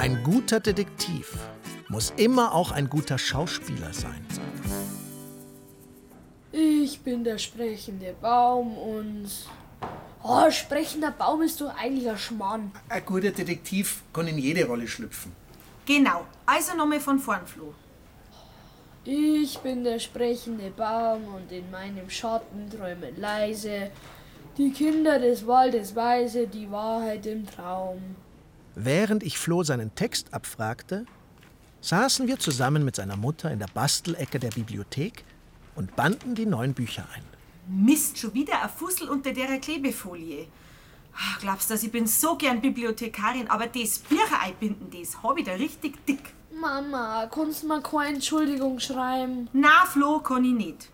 Ein guter Detektiv muss immer auch ein guter Schauspieler sein. Ich bin der sprechende Baum und... Oh, sprechender Baum ist doch eigentlich ein Schmarrn. Ein guter Detektiv kann in jede Rolle schlüpfen. Genau, also nochmal von vorn, Flo. Ich bin der sprechende Baum und in meinem Schatten träumen leise die Kinder des Waldes weise die Wahrheit im Traum. Während ich Flo seinen Text abfragte, saßen wir zusammen mit seiner Mutter in der Bastelecke der Bibliothek und banden die neuen Bücher ein. Mist, schon wieder ein Fussel unter der Klebefolie. Glaubst du, ich bin so gern Bibliothekarin, aber das Bücher einbinden, das hab ich da richtig dick. Mama, kannst du mir keine Entschuldigung schreiben? Na, Flo, kann ich nicht.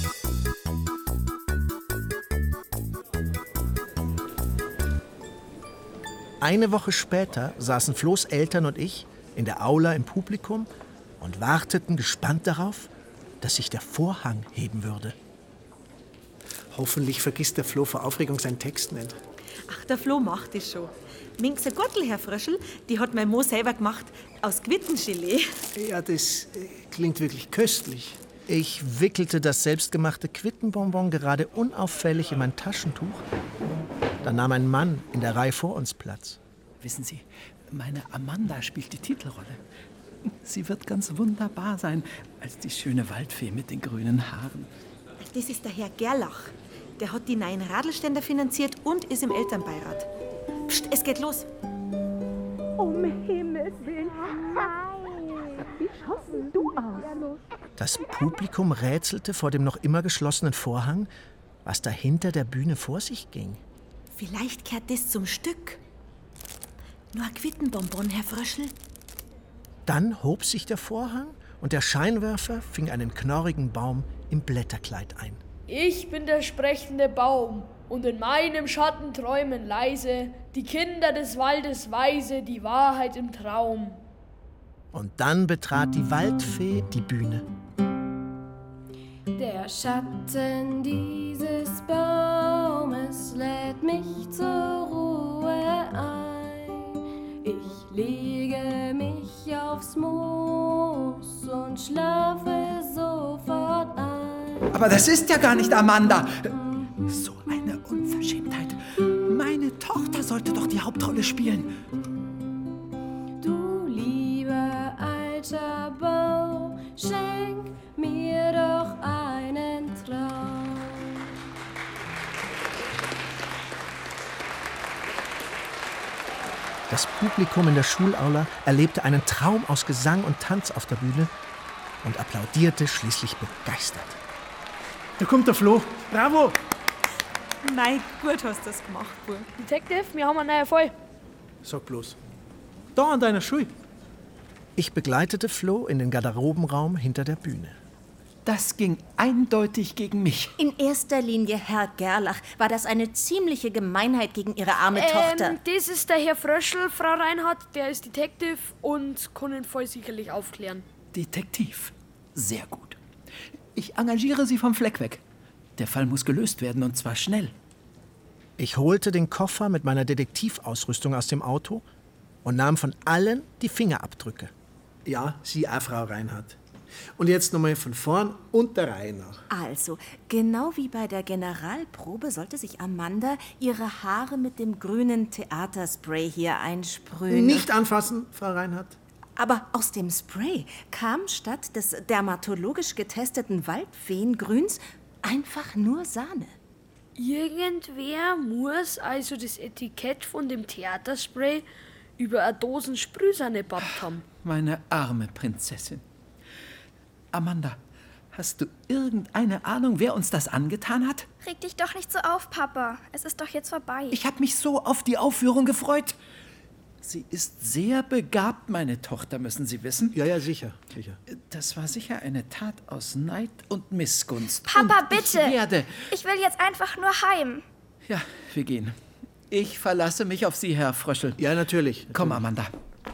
Eine Woche später saßen Flohs Eltern und ich in der Aula im Publikum und warteten gespannt darauf, dass sich der Vorhang heben würde. Hoffentlich vergisst der Flo vor Aufregung seinen Text nicht. Ach, der Flo macht das schon. Minxe Gürtel, Herr Fröschel, die hat mein Mo selber gemacht, aus Quittengelee. Ja, das klingt wirklich köstlich. Ich wickelte das selbstgemachte Quittenbonbon gerade unauffällig in mein Taschentuch. Dann nahm ein Mann in der Reihe vor uns Platz. Wissen Sie, meine Amanda spielt die Titelrolle. Sie wird ganz wunderbar sein, als die schöne Waldfee mit den grünen Haaren. Das ist der Herr Gerlach. Der hat die neuen Radlständer finanziert und ist im Elternbeirat. Psst, es geht los. Um Himmels Willen. Nein. Wie schaust denn du aus? Das Publikum rätselte vor dem noch immer geschlossenen Vorhang, was da hinter der Bühne vor sich ging. Vielleicht kehrt das zum Stück. Nur ein Quittenbonbon, Herr Fröschel. Dann hob sich der Vorhang und der Scheinwerfer fing einen knorrigen Baum im Blätterkleid ein. Ich bin der sprechende Baum und in meinem Schatten träumen leise die Kinder des Waldes weise die Wahrheit im Traum. Und dann betrat die Waldfee die Bühne. Der Schatten dieses Baumes lädt mich zur Ruhe ein. Ich lege mich aufs Moos und schlafe sofort ein. Aber das ist ja gar nicht Amanda. So eine Unverschämtheit. Meine Tochter sollte doch die Hauptrolle spielen. Du lieber alter Baum, schenk mir doch einen Traum. Das Publikum in der Schulaula erlebte einen Traum aus Gesang und Tanz auf der Bühne und applaudierte schließlich begeistert. Da kommt der Flo. Bravo! Nein, gut hast du das gemacht, Bub. Detective, wir haben einen neuen Fall. Sag bloß. Da an deiner Schule. Ich begleitete Flo in den Garderobenraum hinter der Bühne. Das ging eindeutig gegen mich. In erster Linie, Herr Gerlach, war das eine ziemliche Gemeinheit gegen Ihre arme Tochter. Das ist der Herr Fröschel, Frau Reinhardt, der ist Detective und kann den Fall sicherlich aufklären. Detektiv. Sehr gut. Ich engagiere Sie vom Fleck weg. Der Fall muss gelöst werden, und zwar schnell. Ich holte den Koffer mit meiner Detektivausrüstung aus dem Auto und nahm von allen die Fingerabdrücke. Ja, Sie auch, Frau Reinhardt. Und jetzt nochmal von vorn und der Reihe nach. Also, genau wie bei der Generalprobe sollte sich Amanda ihre Haare mit dem grünen Theaterspray hier einsprühen. Nicht anfassen, Frau Reinhardt. Aber aus dem Spray kam statt des dermatologisch getesteten Waldfeengrüns einfach nur Sahne. Irgendwer muss also das Etikett von dem Theaterspray über eine Dosen Sprühsahne gebaut haben. Meine arme Prinzessin. Amanda, hast du irgendeine Ahnung, wer uns das angetan hat? Reg dich doch nicht so auf, Papa. Es ist doch jetzt vorbei. Ich habe mich so auf die Aufführung gefreut. Sie ist sehr begabt, meine Tochter, müssen Sie wissen. Ja, sicher. Das war sicher eine Tat aus Neid und Missgunst. Papa, und bitte! Ich will jetzt einfach nur heim. Ja, wir gehen. Ich verlasse mich auf Sie, Herr Fröschel. Ja, natürlich. Komm, Amanda.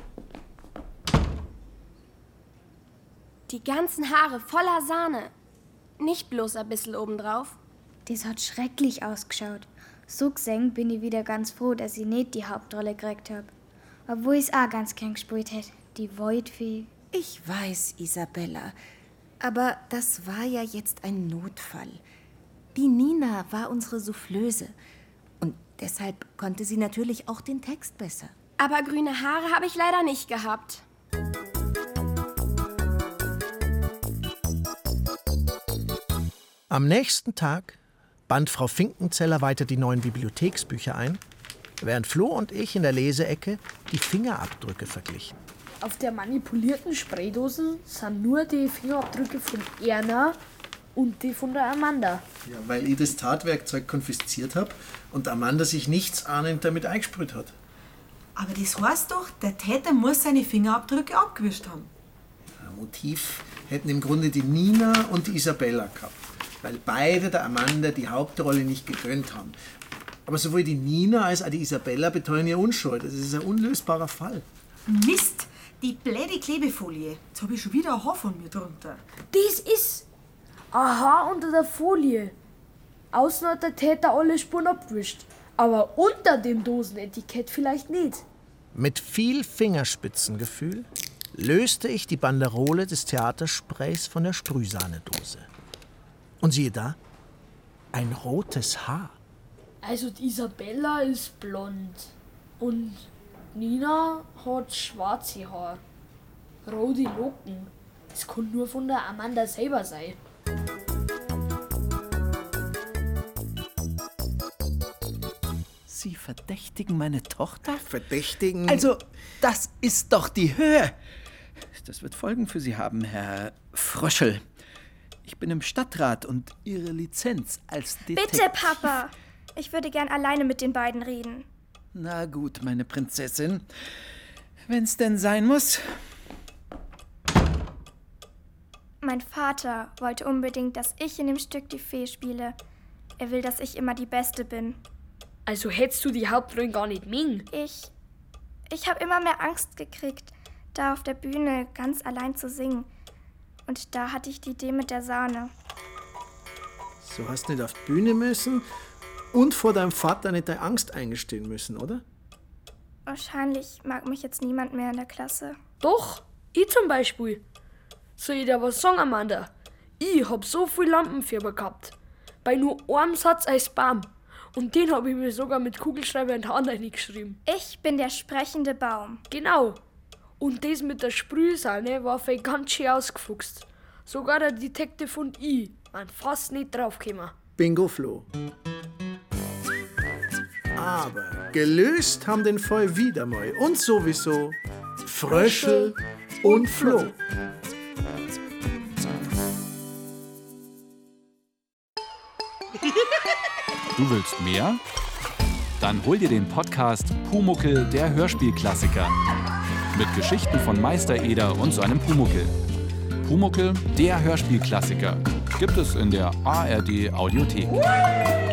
Die ganzen Haare voller Sahne. Nicht bloß ein bisschen obendrauf. Das hat schrecklich ausgeschaut. So gesehen bin ich wieder ganz froh, dass ich nicht die Hauptrolle gekriegt habe. Obwohl ich es auch ganz gern gespielt hätte. Die Waldfee. Ich weiß, Isabella. Aber das war ja jetzt ein Notfall. Die Nina war unsere Soufflöse. Und deshalb konnte sie natürlich auch den Text besser. Aber grüne Haare habe ich leider nicht gehabt. Am nächsten Tag band Frau Finkenzeller weiter die neuen Bibliotheksbücher ein, während Flo und ich in der Leseecke die Fingerabdrücke verglichen. Auf der manipulierten Spraydose sind nur die Fingerabdrücke von Erna und die von der Amanda. Ja, weil ich das Tatwerkzeug konfisziert habe und Amanda sich nichtsahnend damit eingesprüht hat. Aber das heißt doch, der Täter muss seine Fingerabdrücke abgewischt haben. Ein Motiv hätten im Grunde die Nina und die Isabella gehabt, weil beide der Amanda die Hauptrolle nicht gegönnt haben. Aber sowohl die Nina als auch die Isabella beteuern ihre Unschuld. Das ist ein unlösbarer Fall. Mist, die blöde Klebefolie. Jetzt habe ich schon wieder ein Haar von mir drunter. Das ist ein Haar unter der Folie. Außen hat der Täter alle Spuren abgewischt. Aber unter dem Dosenetikett vielleicht nicht. Mit viel Fingerspitzengefühl löste ich die Banderole des Theatersprays von der Sprühsahnedose. Und siehe da, ein rotes Haar. Also die Isabella ist blond und Nina hat schwarze Haar. Rote Locken. Das kann nur von der Amanda selber sein. Sie verdächtigen meine Tochter? Verdächtigen? Also, das ist doch die Höhe. Das wird Folgen für Sie haben, Herr Fröschel. Ich bin im Stadtrat und Ihre Lizenz als Detektiv... Bitte, Papa! Ich würde gern alleine mit den beiden reden. Na gut, meine Prinzessin. Wenn's denn sein muss. Mein Vater wollte unbedingt, dass ich in dem Stück die Fee spiele. Er will, dass ich immer die Beste bin. Also hättest du die Hauptrollen gar nicht mögen? Ich habe immer mehr Angst gekriegt, da auf der Bühne ganz allein zu singen. Und da hatte ich die Idee mit der Sahne. So hast du nicht auf die Bühne müssen und vor deinem Vater nicht deine Angst eingestehen müssen, oder? Wahrscheinlich mag mich jetzt niemand mehr in der Klasse. Doch, ich zum Beispiel. Soll ich dir was sagen, Amanda? Ich hab so viel Lampenfieber gehabt. Bei nur einem Satz als Baum. Und den habe ich mir sogar mit Kugelschreiber in die Hand reingeschrieben. Ich bin der sprechende Baum. Genau. Und das mit der Sprühsahne war für ganz schön ausgefuchst. Sogar der Detektiv und ich waren fast nicht draufgekommen. Bingo, Flo. Aber gelöst haben den Fall wieder mal. Und sowieso Fröschel und Flo. Du willst mehr? Dann hol dir den Podcast Pumuckl, der Hörspielklassiker. Mit Geschichten von Meister Eder und seinem Pumuckl. Pumuckl, der Hörspielklassiker. Gibt es in der ARD Audiothek.